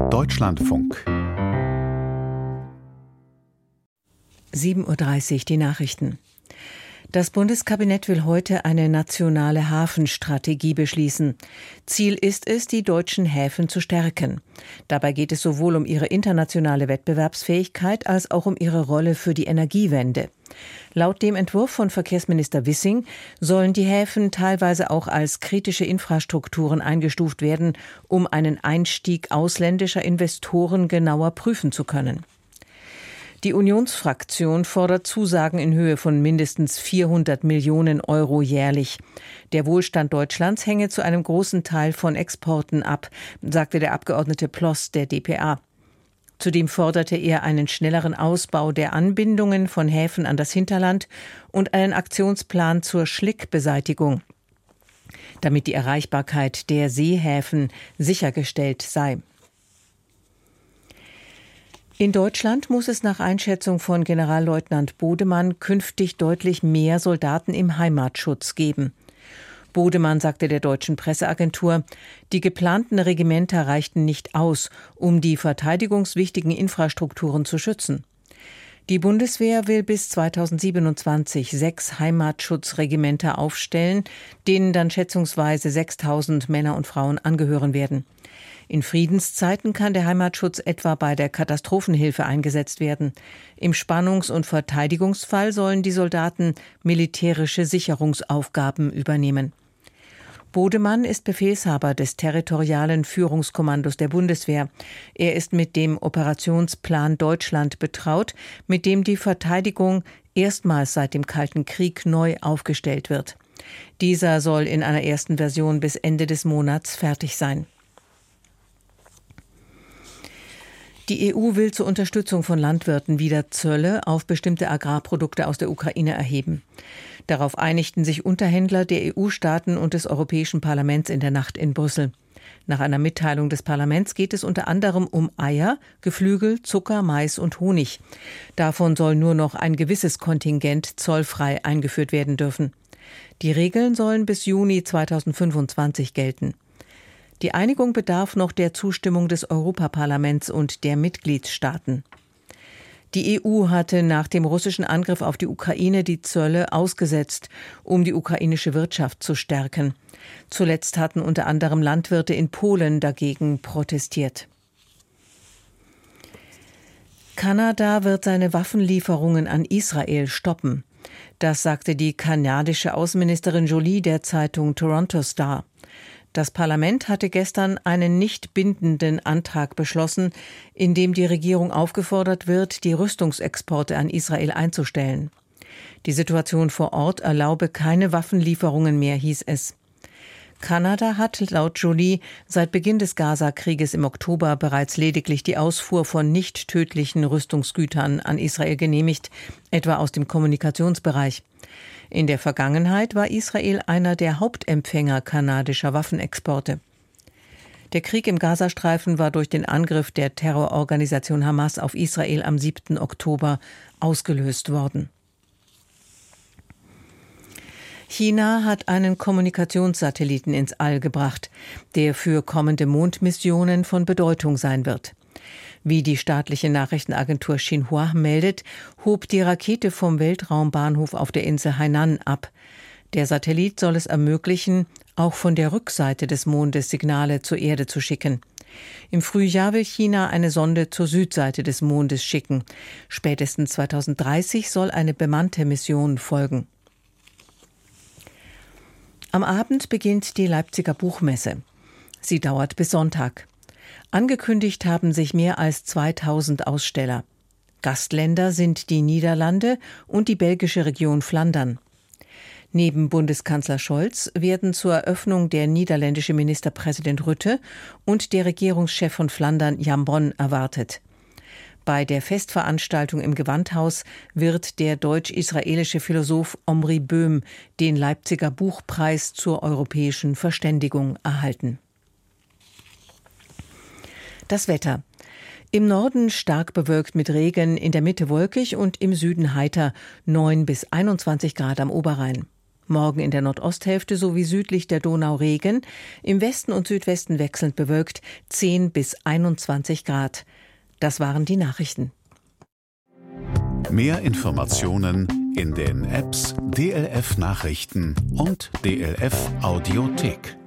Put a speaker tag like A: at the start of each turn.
A: Deutschlandfunk
B: 7:30 Uhr die Nachrichten. Das Bundeskabinett will heute eine nationale Hafenstrategie beschließen. Ziel ist es, die deutschen Häfen zu stärken. Dabei geht es sowohl um ihre internationale Wettbewerbsfähigkeit als auch um ihre Rolle für die Energiewende. Laut dem Entwurf von Verkehrsminister Wissing sollen die Häfen teilweise auch als kritische Infrastrukturen eingestuft werden, um einen Einstieg ausländischer Investoren genauer prüfen zu können. Die Unionsfraktion fordert Zusagen in Höhe von mindestens 400 Millionen Euro jährlich. Der Wohlstand Deutschlands hänge zu einem großen Teil von Exporten ab, sagte der Abgeordnete Ploss der dpa. Zudem forderte er einen schnelleren Ausbau der Anbindungen von Häfen an das Hinterland und einen Aktionsplan zur Schlickbeseitigung, damit die Erreichbarkeit der Seehäfen sichergestellt sei. In Deutschland muss es nach Einschätzung von Generalleutnant Bodemann künftig deutlich mehr Soldaten im Heimatschutz geben. Bodemann sagte der deutschen Presseagentur, die geplanten Regimenter reichten nicht aus, um die verteidigungswichtigen Infrastrukturen zu schützen. Die Bundeswehr will bis 2027 6 Heimatschutzregimenter aufstellen, denen dann schätzungsweise 6.000 Männer und Frauen angehören werden. In Friedenszeiten kann der Heimatschutz etwa bei der Katastrophenhilfe eingesetzt werden. Im Spannungs- und Verteidigungsfall sollen die Soldaten militärische Sicherungsaufgaben übernehmen. Bodemann ist Befehlshaber des territorialen Führungskommandos der Bundeswehr. Er ist mit dem Operationsplan Deutschland betraut, mit dem die Verteidigung erstmals seit dem Kalten Krieg neu aufgestellt wird. Dieser soll in einer ersten Version bis Ende des Monats fertig sein. Die EU will zur Unterstützung von Landwirten wieder Zölle auf bestimmte Agrarprodukte aus der Ukraine erheben. Darauf einigten sich Unterhändler der EU-Staaten und des Europäischen Parlaments in der Nacht in Brüssel. Nach einer Mitteilung des Parlaments geht es unter anderem um Eier, Geflügel, Zucker, Mais und Honig. Davon soll nur noch ein gewisses Kontingent zollfrei eingeführt werden dürfen. Die Regeln sollen bis Juni 2025 gelten. Die Einigung bedarf noch der Zustimmung des Europaparlaments und der Mitgliedstaaten. Die EU hatte nach dem russischen Angriff auf die Ukraine die Zölle ausgesetzt, um die ukrainische Wirtschaft zu stärken. Zuletzt hatten unter anderem Landwirte in Polen dagegen protestiert. Kanada wird seine Waffenlieferungen an Israel stoppen. Das sagte die kanadische Außenministerin Joly der Zeitung Toronto Star. Das Parlament hatte gestern einen nicht bindenden Antrag beschlossen, in dem die Regierung aufgefordert wird, die Rüstungsexporte an Israel einzustellen. Die Situation vor Ort erlaube keine Waffenlieferungen mehr, hieß es. Kanada hat laut Joly seit Beginn des Gaza-Krieges im Oktober bereits lediglich die Ausfuhr von nicht tödlichen Rüstungsgütern an Israel genehmigt, etwa aus dem Kommunikationsbereich. In der Vergangenheit war Israel einer der Hauptempfänger kanadischer Waffenexporte. Der Krieg im Gazastreifen war durch den Angriff der Terrororganisation Hamas auf Israel am 7. Oktober ausgelöst worden. China hat einen Kommunikationssatelliten ins All gebracht, der für kommende Mondmissionen von Bedeutung sein wird. Wie die staatliche Nachrichtenagentur Xinhua meldet, hob die Rakete vom Weltraumbahnhof auf der Insel Hainan ab. Der Satellit soll es ermöglichen, auch von der Rückseite des Mondes Signale zur Erde zu schicken. Im Frühjahr will China eine Sonde zur Südseite des Mondes schicken. Spätestens 2030 soll eine bemannte Mission folgen. Am Abend beginnt die Leipziger Buchmesse. Sie dauert bis Sonntag. Angekündigt haben sich mehr als 2000 Aussteller. Gastländer sind die Niederlande und die belgische Region Flandern. Neben Bundeskanzler Scholz werden zur Eröffnung der niederländische Ministerpräsident Rutte und der Regierungschef von Flandern Jan Bon erwartet. Bei der Festveranstaltung im Gewandhaus wird der deutsch-israelische Philosoph Omri Böhm den Leipziger Buchpreis zur europäischen Verständigung erhalten. Das Wetter. Im Norden stark bewölkt mit Regen, in der Mitte wolkig und im Süden heiter, 9 bis 21 Grad am Oberrhein. Morgen in der Nordosthälfte sowie südlich der Donau Regen, im Westen und Südwesten wechselnd bewölkt 10 bis 21 Grad. Das waren die Nachrichten.
A: Mehr Informationen in den Apps DLF Nachrichten und DLF Audiothek.